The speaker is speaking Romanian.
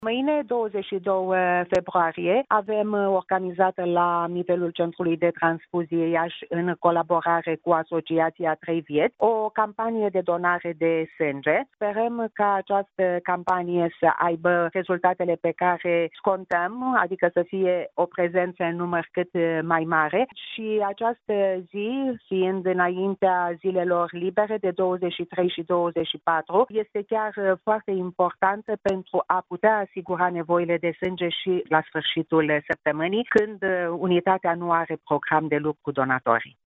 Mâine, 22 februarie, avem organizată la nivelul Centrului de Transfuzie Iași, în colaborare cu Asociația Trei Vieți, o campanie de donare de sânge. Sperăm ca această campanie să aibă rezultatele pe care scontăm, adică să fie o prezență în număr cât mai mare, și această zi, fiind înaintea zilelor libere de 23 și 24, este chiar foarte importantă pentru a putea asigura nevoile de sânge și la sfârșitul săptămânii, când unitatea nu are program de lucru cu donatorii.